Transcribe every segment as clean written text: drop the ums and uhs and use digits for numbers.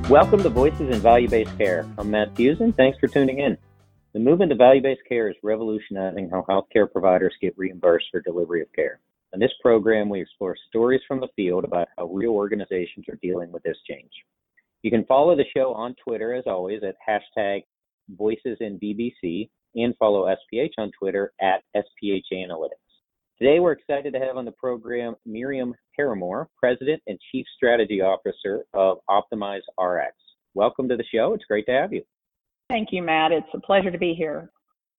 Welcome to Voices in Value-Based Care. I'm Matt Fusen. Thanks for tuning in. The movement to value-based care is revolutionizing how healthcare providers get reimbursed for delivery of care. In this program, we explore stories from the field about how real organizations are dealing with this change. You can follow the show on Twitter, as always, at hashtag VoicesInVBC, and follow SPH on Twitter at SPH Analytics. Today, we're excited to have on the program Miriam Paramore, President and Chief Strategy Officer of Optimize RX. Welcome to the show. It's great to have you. Thank you, Matt. It's a pleasure to be here.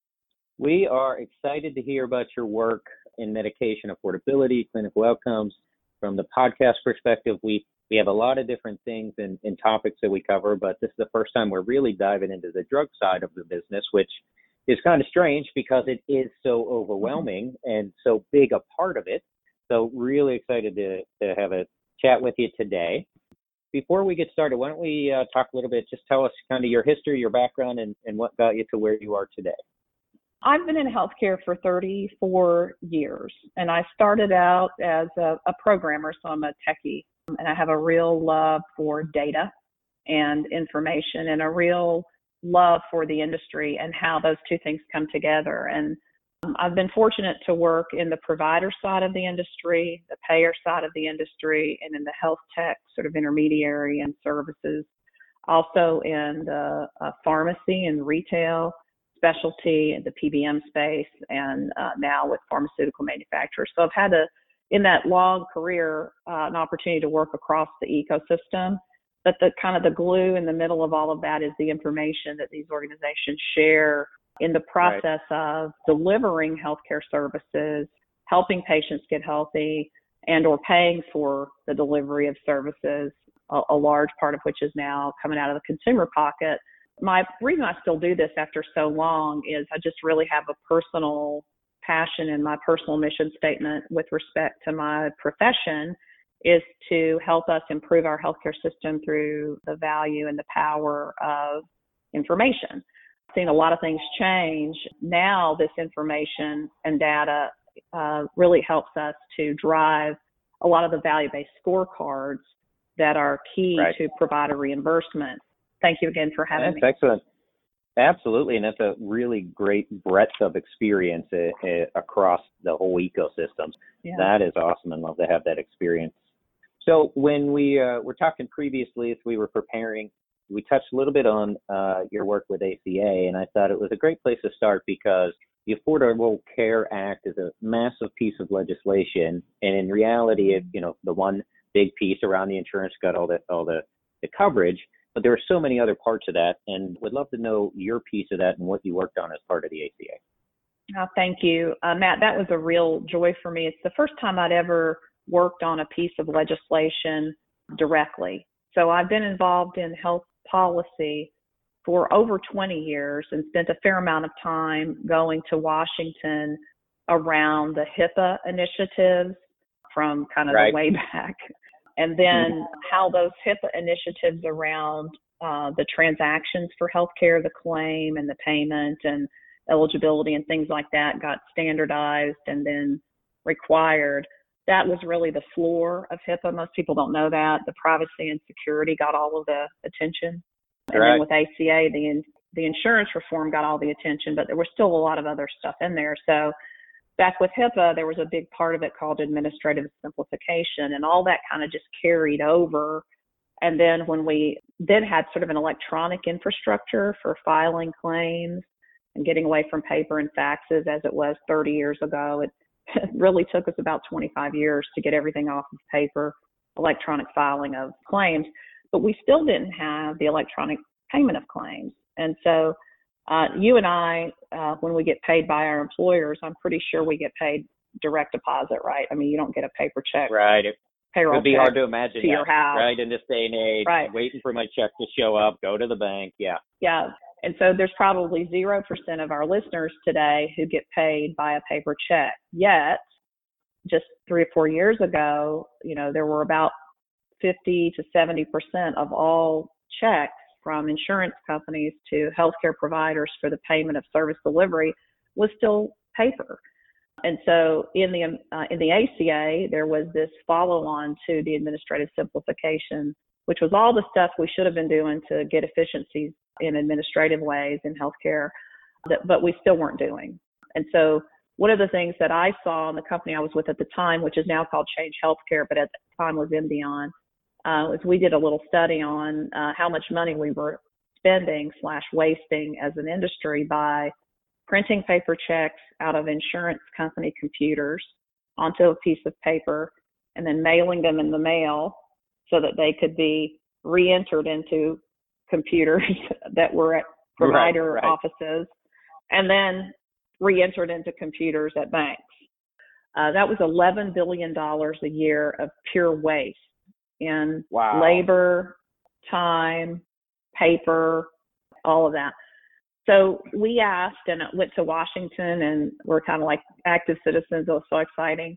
We are excited to hear about your work in medication affordability, clinical outcomes. From the podcast perspective, we have a lot of different things and topics that we cover, but this is the first time we're really diving into the drug side of the business, which is kind of strange because it is so overwhelming and so big a part of it. So really excited to have a chat with you today. Before we get started, why don't we talk a little bit, just tell us kind of your history, your background, and what got you to where you are today. I've been in healthcare for 34 years, and I started out as a programmer, so I'm a techie, and I have a real love for data and information and a real love for the industry and how those two things come together. And I've been fortunate to work in the provider side of the industry, the payer side of the industry, and in the health tech sort of intermediary and services, also in the pharmacy and retail, specialty, and the PBM space, and now with pharmaceutical manufacturers. So I've had in that long career, an opportunity to work across the ecosystem. But the kind of the glue in the middle of all of that is the information that these organizations share in the process of delivering healthcare services, helping patients get healthy, and or paying for the delivery of services, a large part of which is now coming out of the consumer pocket. My reason I still do this after so long is I just really have a personal passion, and my personal mission statement with respect to my profession is to help us improve our healthcare system through the value and the power of information. I've seen a lot of things change. Now this information and data really helps us to drive a lot of the value-based scorecards that are key to provider reimbursement. Thank you again for having me. Excellent. Absolutely, and that's a really great breadth of experience across the whole ecosystem. Yeah. That is awesome, and love to have that experience. So when we were talking previously as we were preparing, we touched a little bit on your work with ACA, and I thought it was a great place to start because the Affordable Care Act is a massive piece of legislation, and in reality, the one big piece around the insurance got all the coverage, but there are so many other parts of that, and would love to know your piece of that and what you worked on as part of the ACA. Oh, thank you, Matt. That was a real joy for me. It's the first time I'd ever worked on a piece of legislation directly. So I've been involved in health policy for over 20 years and spent a fair amount of time going to Washington around the HIPAA initiatives from kind of the way back. And then how those HIPAA initiatives around the transactions for healthcare, the claim and the payment and eligibility and things like that got standardized and then required. That was really the floor of HIPAA. Most people don't know that. The privacy and security got all of the attention. And then with ACA, the insurance reform got all the attention, but there was still a lot of other stuff in there. So back with HIPAA, there was a big part of it called administrative simplification, and all that kind of just carried over. And then when we then had sort of an electronic infrastructure for filing claims and getting away from paper and faxes as it was 30 years ago, it really took us about 25 years to get everything off of paper, electronic filing of claims, but we still didn't have the electronic payment of claims. And so you and I, when we get paid by our employers, I'm pretty sure we get paid direct deposit, right? I mean, you don't get a paper check. Right. Payroll it would be check hard to imagine to your house. Right, in this day and age, waiting for my check to show up, go to the bank, Yeah. And so there's probably 0% of our listeners today who get paid by a paper check. Yet, just 3 or 4 years ago, there were about 50 to 70% of all checks from insurance companies to healthcare providers for the payment of service delivery was still paper. And so in the ACA, there was this follow-on to the administrative simplification which was all the stuff we should have been doing to get efficiencies in administrative ways in healthcare, but we still weren't doing. And so one of the things that I saw in the company I was with at the time, which is now called Change Healthcare, but at the time was Embyon, was we did a little study on how much money we were spending/wasting as an industry by printing paper checks out of insurance company computers onto a piece of paper and then mailing them in the mail so that they could be re-entered into computers that were at provider offices and then re-entered into computers at banks. That was $11 billion a year of pure waste in labor, time, paper, all of that. So we asked and went to Washington, and we're kind of like active citizens. It was so exciting.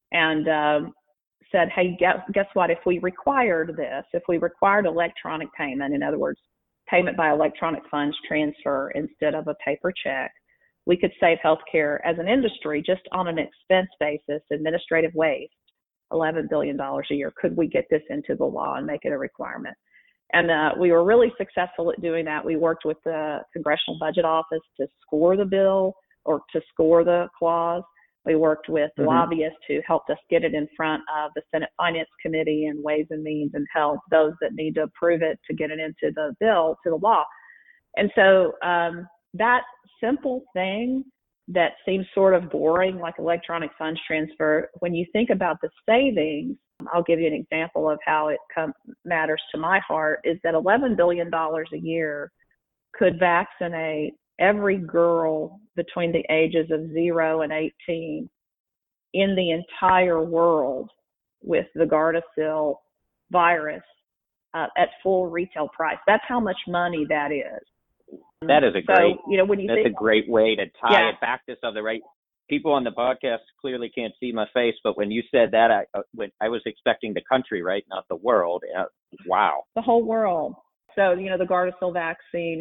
And said, hey, guess what? If we required this, if we required electronic payment, in other words, payment by electronic funds transfer instead of a paper check, we could save healthcare as an industry just on an expense basis, administrative waste, $11 billion a year. Could we get this into the law and make it a requirement? And we were really successful at doing that. We worked with the Congressional Budget Office to score the bill or to score the clause. We worked with lobbyists who helped us get it in front of the Senate Finance Committee and Ways and Means and Health, those that need to approve it to get it into the bill, to the law. And so that simple thing that seems sort of boring, like electronic funds transfer, when you think about the savings, I'll give you an example of how it matters to my heart, is that $11 billion a year could vaccinate every girl between the ages of 0 and 18 in the entire world with the Gardasil virus at full retail price. That's how much money that is. That is a great, when you that's a great way to tie it back to something, right? People on the podcast clearly can't see my face, but when you said that, I was expecting the country, right? Not the world. Wow. The whole world. So, the Gardasil vaccine,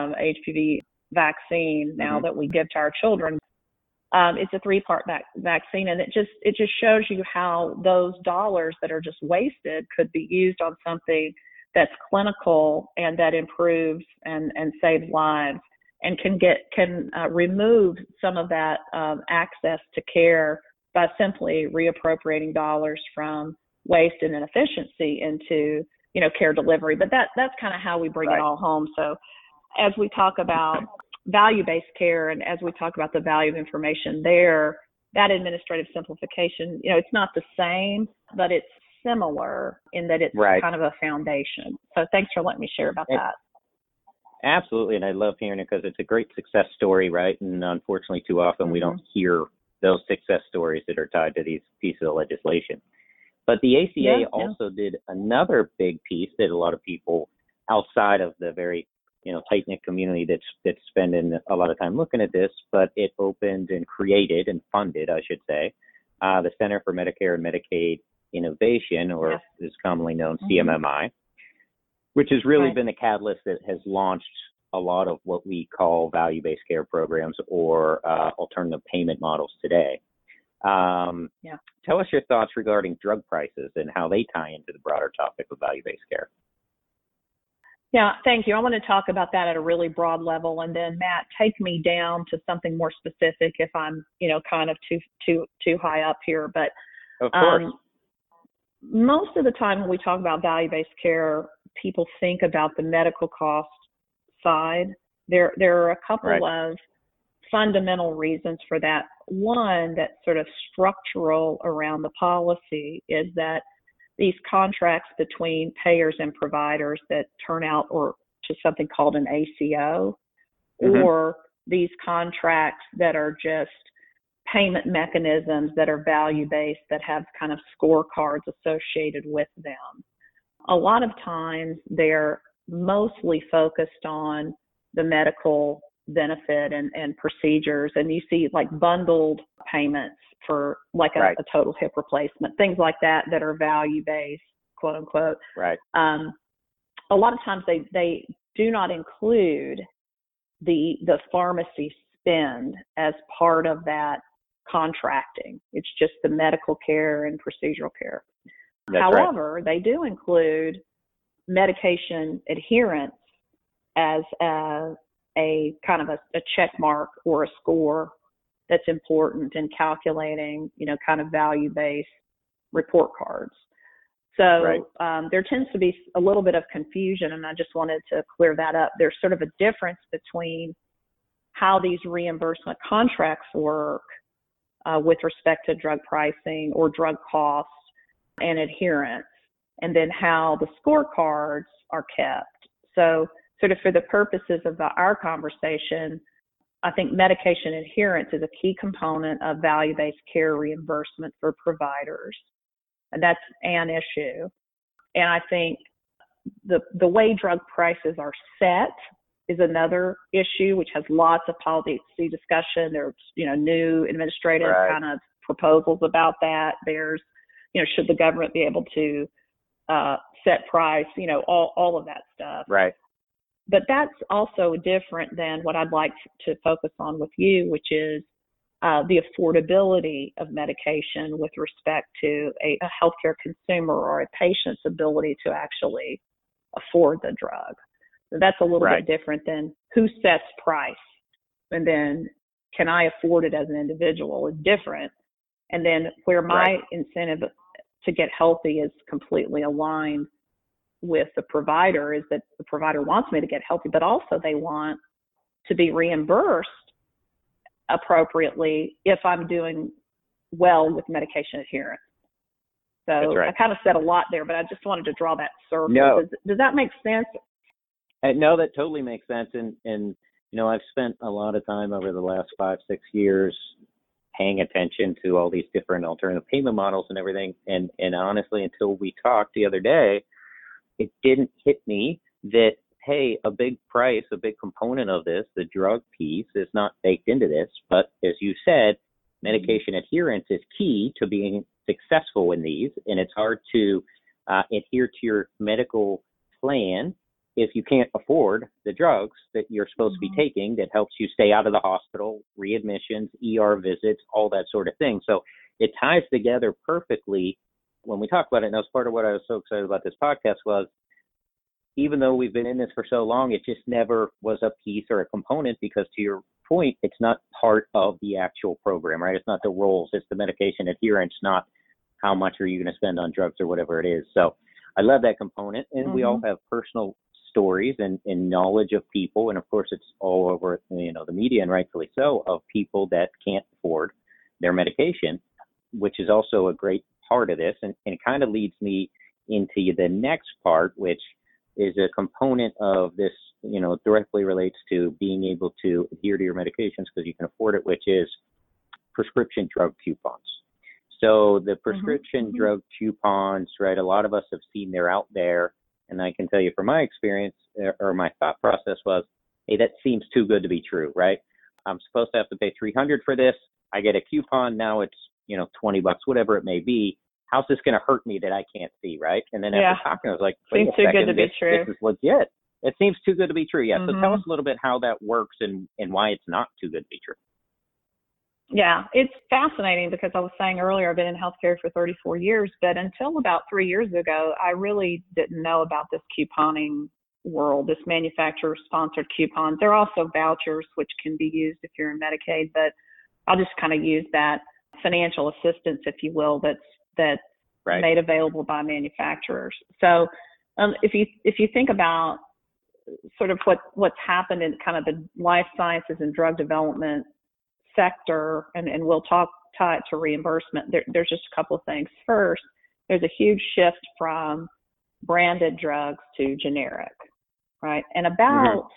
HPV vaccine now that we give to our children, it's a 3-part vaccine, and it just shows you how those dollars that are just wasted could be used on something that's clinical and that improves and saves lives, and can remove some of that access to care by simply reappropriating dollars from waste and inefficiency into care delivery. But that's kind of how we bring it all home. So as we talk about value-based care and as we talk about the value of information there, that administrative simplification, it's not the same, but it's similar in that it's kind of a foundation. So thanks for letting me share about that. Absolutely, and I love hearing it because it's a great success story, right? And unfortunately, too often we don't hear those success stories that are tied to these pieces of legislation. But the ACA also did another big piece that a lot of people outside of the very tight-knit community that's spending a lot of time looking at this, but it opened and created and funded, I should say, the Center for Medicare and Medicaid Innovation, or is commonly known CMMI, which has really been the catalyst that has launched a lot of what we call value-based care programs or alternative payment models today. Tell us your thoughts regarding drug prices and how they tie into the broader topic of value-based care. Yeah, thank you. I want to talk about that at a really broad level, and then Matt, take me down to something more specific if I'm, kind of too high up here. But of course, most of the time when we talk about value-based care, people think about the medical cost side. There are a couple of fundamental reasons for that. One that's sort of structural around the policy is that these contracts between payers and providers that turn out or to something called an ACO, or these contracts that are just payment mechanisms that are value-based that have kind of scorecards associated with them. A lot of times they're mostly focused on the medical benefit and procedures, and you see like bundled payments for like a total hip replacement, things like that are value-based, quote unquote. A lot of times they do not include the pharmacy spend as part of that contracting. It's just the medical care and procedural care. However, they do include medication adherence as a kind of a check mark or a score that's important in calculating, kind of value-based report cards. So right. there tends to be a little bit of confusion, and I just wanted to clear that up. There's sort of a difference between how these reimbursement contracts work with respect to drug pricing or drug costs and adherence, and then how the scorecards are kept. So sort of for the purposes of our conversation, I think medication adherence is a key component of value-based care reimbursement for providers. And that's an issue. And I think the way drug prices are set is another issue, which has lots of policy discussion. There's, new administrative kind of proposals about that. There's, should the government be able to set price, all of that stuff. Right. But that's also different than what I'd like to focus on with you, which is the affordability of medication with respect to a healthcare consumer or a patient's ability to actually afford the drug. So that's a little bit different than who sets price, and then can I afford it as an individual is different. And then where my incentive to get healthy is completely aligned with the provider is that the provider wants me to get healthy, but also they want to be reimbursed appropriately if I'm doing well with medication adherence. So I kind of said a lot there, but I just wanted to draw that circle. No. Does that make sense? No, that totally makes sense. And I've spent a lot of time over the last 5-6 years paying attention to all these different alternative payment models and everything. And honestly, until we talked the other day, it didn't hit me that, hey, a big component of this, the drug piece, is not baked into this. But as you said, medication adherence is key to being successful in these. And it's hard to adhere to your medical plan if you can't afford the drugs that you're supposed to be taking that helps you stay out of the hospital, readmissions, ER visits, all that sort of thing. So it ties together perfectly when we talk about it. And that was part of what I was so excited about this podcast was, even though we've been in this for so long, it just never was a piece or a component because, to your point, it's not part of the actual program, right? It's not the roles, it's the medication adherence, not how much are you going to spend on drugs or whatever it is. So I love that component. And we all have personal stories and knowledge of people. And of course, it's all over, the media, and rightfully so, of people that can't afford their medication, which is also a great part of this. And it kind of leads me into the next part, which is a component of this, directly relates to being able to adhere to your medications because you can afford it, which is prescription drug coupons. So the prescription drug coupons, right, a lot of us have seen they're out there. And I can tell you from my experience, or my thought process was, hey, that seems too good to be true, right? I'm supposed to have to pay $300 for this. I get a coupon. Now it's, $20, whatever it may be. How's this going to hurt me that I can't see, right? And then after talking, I was like, wait seems a second, too good to be true. This is legit. It seems too good to be true. Yeah. So tell us a little bit how that works and why it's not too good to be true. Yeah, it's fascinating because I was saying earlier, I've been in healthcare for 34 years, but until about 3 years ago, I really didn't know about this couponing world, this manufacturer-sponsored coupons. There are also vouchers, which can be used if you're in Medicaid, but I'll just kind of use that financial assistance, if you will, that's made available by manufacturers. So if you think about sort of what's happened in kind of the life sciences and drug development sector, and we'll tie it to reimbursement, there's just a couple of things. First, there's a huge shift from branded drugs to generic, right? And about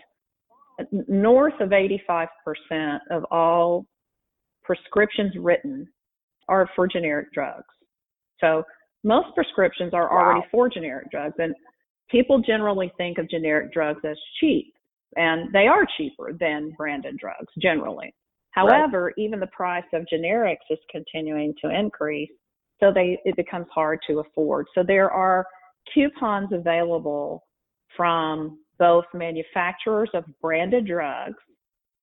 north of 85% of all prescriptions written are for generic drugs. So most prescriptions are already for generic drugs, and people generally think of generic drugs as cheap, and they are cheaper than branded drugs generally. However, even the price of generics is continuing to increase, so it becomes hard to afford. So there are coupons available from both manufacturers of branded drugs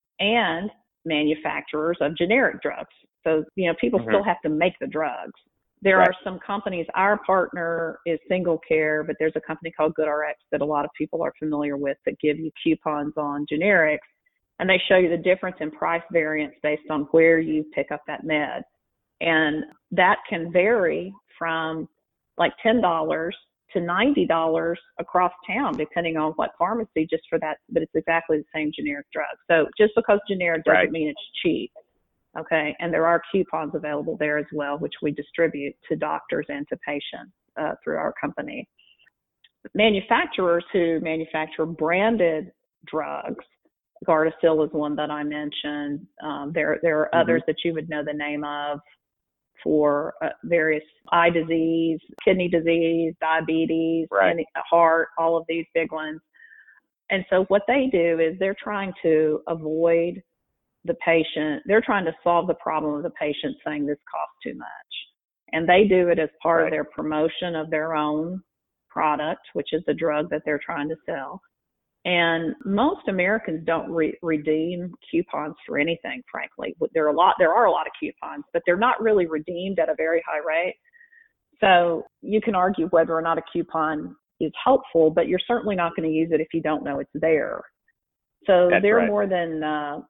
and manufacturers of generic drugs. So, people still have to make the drugs. There Right. are some companies, our partner is Single Care, but there's a company called GoodRx that a lot of people are familiar with that give you coupons on generics, and they show you the difference in price variance based on where you pick up that med. And that can vary from like $10 to $90 across town, depending on what pharmacy, just for that, but it's exactly the same generic drug. So just because generic doesn't Right. mean it's cheap. Okay, and there are coupons available there as well, which we distribute to doctors and to patients through our company. Manufacturers who manufacture branded drugs, Gardasil is one that I mentioned. There are others that you would know the name of for various eye disease, kidney disease, diabetes, Right. and heart, all of these big ones. And so what they do is they're trying to avoid the patient, they're trying to solve the problem of the patient saying this costs too much. And they do it as part Right. of their promotion of their own product, which is the drug that they're trying to sell. And most Americans don't redeem coupons for anything, frankly. There are a lot of coupons, but they're not really redeemed at a very high rate. So you can argue whether or not a coupon is helpful, but you're certainly not going to use it if you don't know it's there. So That's there are right. more than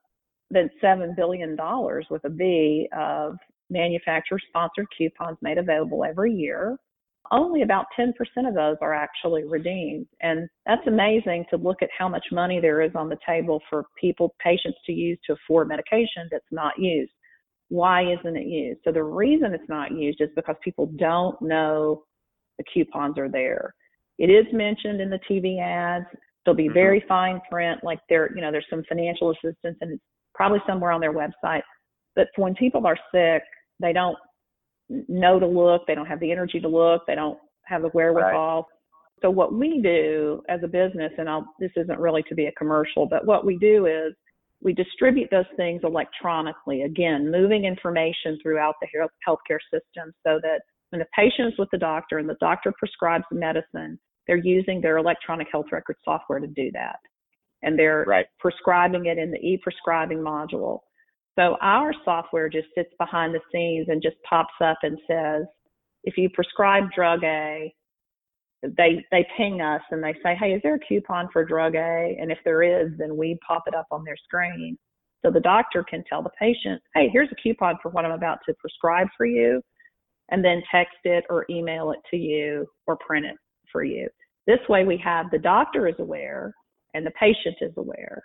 $7 billion with a B of manufacturer-sponsored coupons made available every year. Only about 10% of those are actually redeemed. And that's amazing to look at how much money there is on the table for patients to use to afford medication that's not used. Why isn't it used? So the reason it's not used is because people don't know the coupons are there. It is mentioned in the TV ads. There'll be very fine print, like there's some financial assistance, and it's probably somewhere on their website. But when people are sick, they don't know to look, they don't have the energy to look, they don't have the wherewithal. Right. So what we do as a business, and this isn't really to be a commercial, but what we do is we distribute those things electronically, again, moving information throughout the healthcare system so that when the patient is with the doctor and the doctor prescribes the medicine, they're using their electronic health record software to do that. And they're Right. prescribing it in the e-prescribing module. So our software just sits behind the scenes and just pops up and says, if you prescribe drug A, they ping us and they say, hey, is there a coupon for drug A? And if there is, then we pop it up on their screen. So the doctor can tell the patient, hey, here's a coupon for what I'm about to prescribe for you, and then text it or email it to you or print it for you. This way we have the doctor is aware and the patient is aware.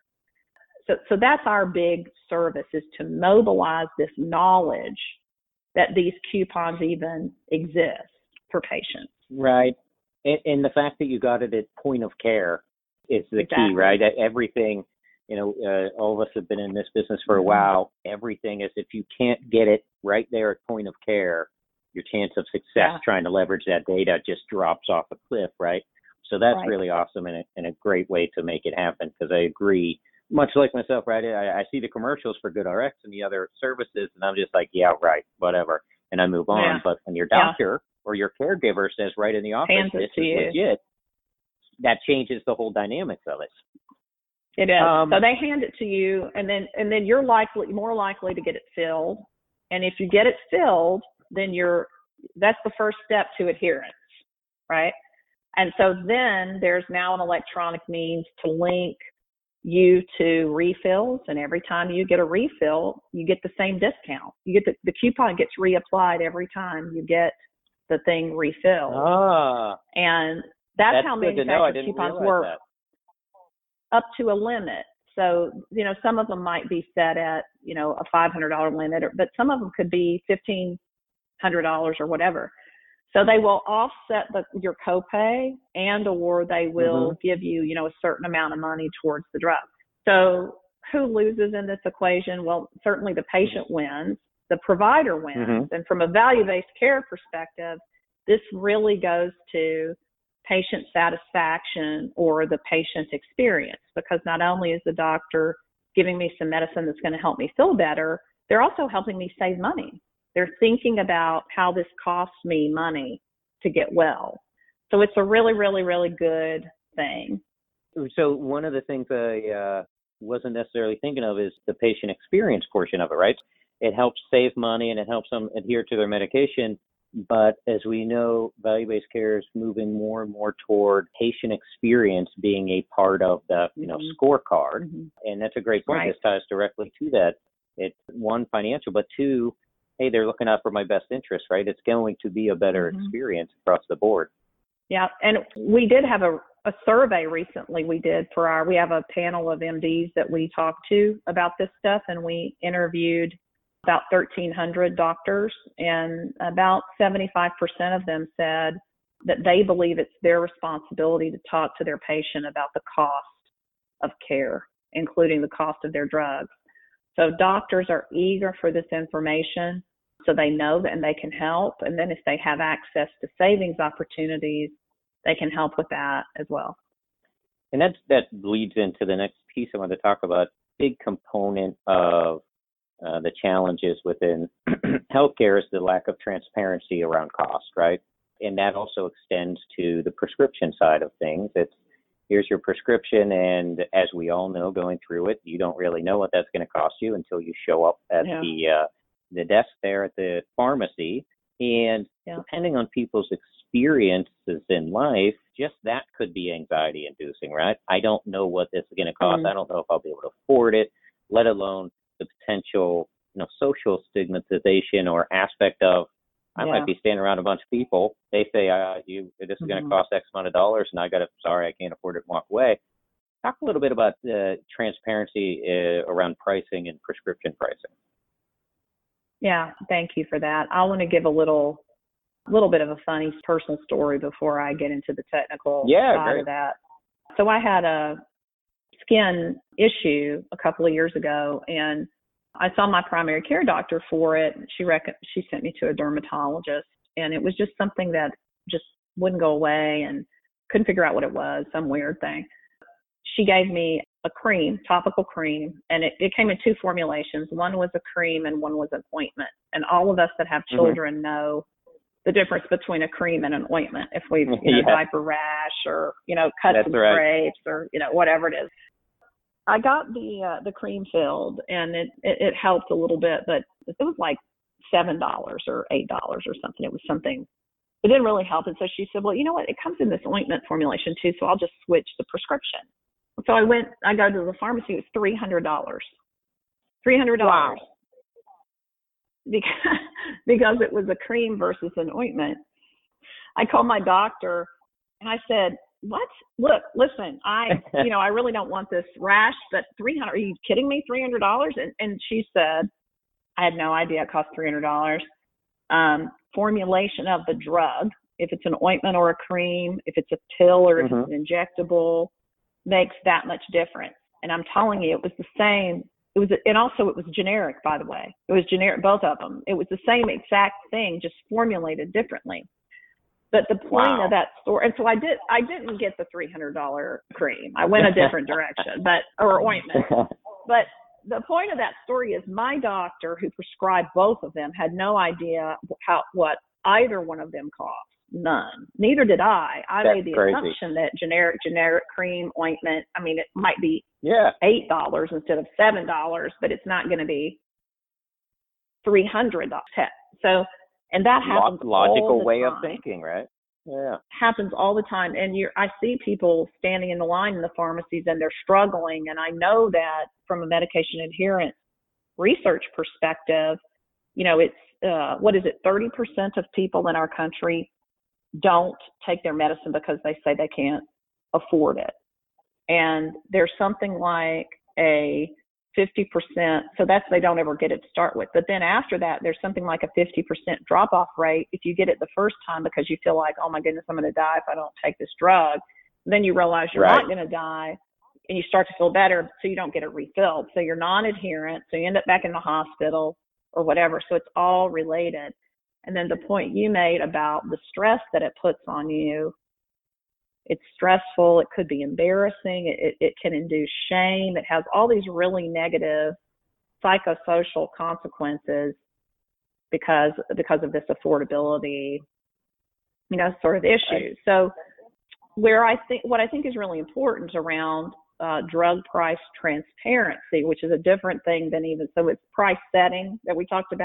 So that's our big service, is to mobilize this knowledge that these coupons even exist for patients. Right. And the fact that you got it at point of care is the Exactly. key, right? Everything, all of us have been in this business for a while. Everything is, if you can't get it right there at point of care, your chance of success trying to leverage that data just drops off a cliff, right? So that's really awesome and a great way to make it happen, because I agree. Much like myself, right? I see the commercials for GoodRx and the other services, and I'm just like, yeah, right, whatever, and I move on. Yeah. But when your doctor or your caregiver says right in the office, this is legit, that changes the whole dynamics of it. It is. So they hand it to you, and then you're more likely to get it filled. And if you get it filled, then that's the first step to adherence, right? And so then there's now an electronic means to link you to refills, and every time you get a refill, you get the same discount. You get the coupon gets reapplied every time you get the thing refilled. And that's how manufacturer coupons work, up to a limit. So, some of them might be set at, a $500 limit, but some of them could be $1,500 or whatever. So they will offset your copay, and or they will give you, a certain amount of money towards the drug. So who loses in this equation? Well, certainly the patient wins, the provider wins. And from a value-based care perspective, this really goes to patient satisfaction or the patient experience, because not only is the doctor giving me some medicine that's going to help me feel better, they're also helping me save money. They're thinking about how this costs me money to get well. So it's a really, really, really good thing. So one of the things I wasn't necessarily thinking of is the patient experience portion of it, right? It helps save money and it helps them adhere to their medication. But as we know, value-based care is moving more and more toward patient experience being a part of the, scorecard. And that's a great point. Right. This ties directly to that. It's one, financial, but two, hey, they're looking out for my best interest, right? It's going to be a better experience across the board. Yeah. And we did have a survey recently we have a panel of MDs that we talked to about this stuff, and we interviewed about 1,300 doctors, and about 75% of them said that they believe it's their responsibility to talk to their patient about the cost of care, including the cost of their drugs. So doctors are eager for this information so they know that and they can help. And then if they have access to savings opportunities, they can help with that as well. And that leads into the next piece I want to talk about. Big component of the challenges within healthcare is the lack of transparency around cost, right? And that also extends to the prescription side of things. It's here's your prescription, and as we all know, going through it, you don't really know what that's going to cost you until you show up at the desk there at the pharmacy. And depending on people's experiences in life, just that could be anxiety inducing, right? I don't know what this is going to cost. I don't know if I'll be able to afford it, let alone the potential, social stigmatization or aspect of I might be standing around a bunch of people. They say, this is going to cost X amount of dollars, and I can't afford it and walk away. Talk a little bit about transparency around pricing and prescription pricing. Yeah, thank you for that. I want to give a little bit of a funny personal story before I get into the technical side of that. So I had a skin issue a couple of years ago, and I saw my primary care doctor for it. She sent me to a dermatologist, and it was just something that just wouldn't go away and couldn't figure out what it was, some weird thing. She gave me a cream, topical cream, and it came in two formulations. One was a cream and one was an ointment. And all of us that have children know the difference between a cream and an ointment. If we've, diaper rash or, cut some scrapes or, whatever it is. I got the cream filled, and it helped a little bit, but it was like $7 or $8 or something. It was something. It didn't really help. And so she said, well, you know what? It comes in this ointment formulation too, so I'll just switch the prescription. So I go to the pharmacy. It was $300. $300. Wow. Because it was a cream versus an ointment. I called my doctor and I said, what? Look, listen, I really don't want this rash, but $300, are you kidding me? $300? And she said, I had no idea it cost $300. Formulation of the drug, if it's an ointment or a cream, if it's a pill or if it's an injectable, makes that much difference. And I'm telling you, it was the same. It was generic, by the way. It was generic, both of them. It was the same exact thing, just formulated differently. But the point of that story, and so I didn't get the $300 cream. I went a different direction, or ointment. But the point of that story is my doctor, who prescribed both of them, had no idea what either one of them cost. None. Neither did I. I made the assumption that generic cream, ointment, it might be $8 instead of $7, but it's not going to be $300. So, and that happens logical all the way time. of thinking, right? Yeah. Happens all the time. And I see people standing in the line in the pharmacies and they're struggling. And I know that from a medication adherence research perspective, it's, 30% of people in our country don't take their medicine because they say they can't afford it. And there's something like a 50%, so that's they don't ever get it to start with. But then after that, there's something like a 50% drop-off rate if you get it the first time because you feel like, oh my goodness, I'm going to die if I don't take this drug. Then you realize you're not going to die, and you start to feel better, so you don't get it refilled. So you're non-adherent, so you end up back in the hospital or whatever. So it's all related. And then the point you made about the stress that it puts on you, it's stressful. It could be embarrassing. It can induce shame. It has all these really negative psychosocial consequences because of this affordability, sort of issues. So what I think is really important around drug price transparency, which is a different thing than so it's price setting that we talked about.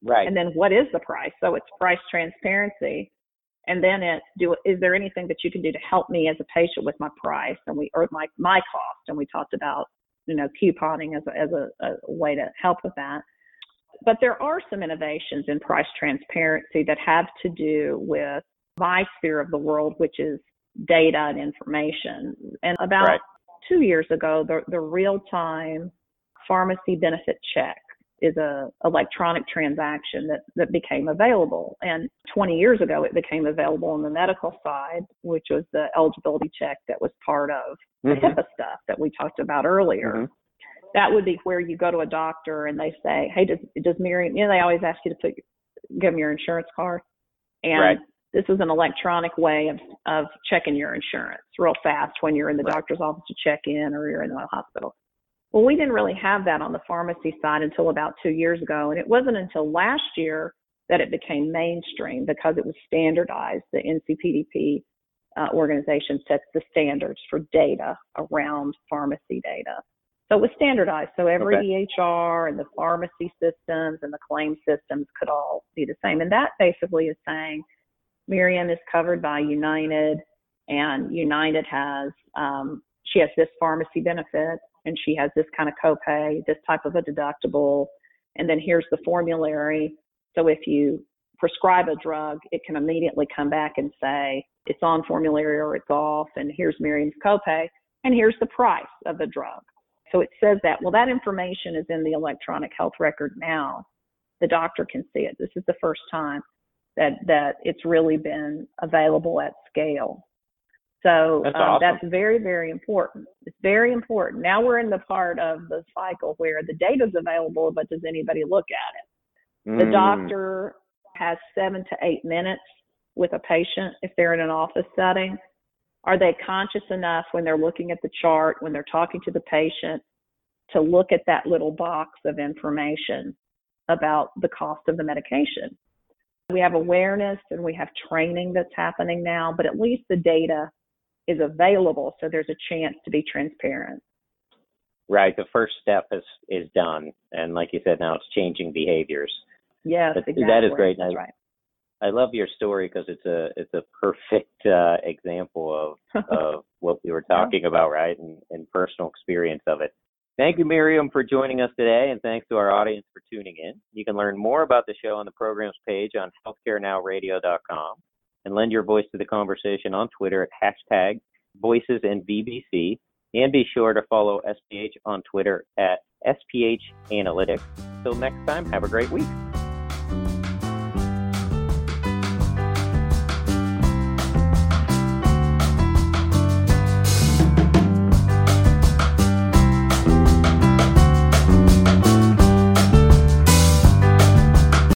Right. And then what is the price? So it's price transparency. And then is there anything that you can do to help me as a patient with my price or my cost? And we talked about, couponing as a way to help with that. But there are some innovations in price transparency that have to do with my sphere of the world, which is data and information. And about 2 years ago, the real-time pharmacy benefit check is a electronic transaction that became available. And 20 years ago, it became available on the medical side, which was the eligibility check that was part of the HIPAA stuff that we talked about earlier. Mm-hmm. That would be where you go to a doctor and they say, hey, does Miriam, they always ask you to give them your insurance card. And this is an electronic way of checking your insurance real fast when you're in the doctor's office to check in or you're in the hospital. Well, we didn't really have that on the pharmacy side until about 2 years ago. And it wasn't until last year that it became mainstream because it was standardized. The NCPDP organization sets the standards for data around pharmacy data. So it was standardized. So every EHR and the pharmacy systems and the claim systems could all be the same. And that basically is saying Miriam is covered by United, and United has, she has this pharmacy benefit, and she has this kind of copay, this type of a deductible, and then here's the formulary. So if you prescribe a drug, it can immediately come back and say it's on formulary or it's off, and here's Miriam's copay, and here's the price of the drug. So it says that. Well, that information is in the electronic health record now. The doctor can see it. This is the first time that it's really been available at scale. So that's awesome. That's very, very important. It's very important. Now we're in the part of the cycle where the data's available, but does anybody look at it? The doctor has 7 to 8 minutes with a patient if they're in an office setting. Are they conscious enough when they're looking at the chart, when they're talking to the patient, to look at that little box of information about the cost of the medication? We have awareness and we have training that's happening now, but at least the data is available, so there's a chance to be transparent. Right. The first step is done. And like you said, now it's changing behaviors. Yes, exactly. That is great. That's right. I love your story because it's a perfect example of what we were talking about, right? And personal experience of it. Thank you, Miriam, for joining us today, and thanks to our audience for tuning in. You can learn more about the show on the program's page on healthcarenowradio.com and lend your voice to the conversation on Twitter at #VoicesInVBC, and be sure to follow SPH on Twitter at SPH Analytics. Till next time, have a great week.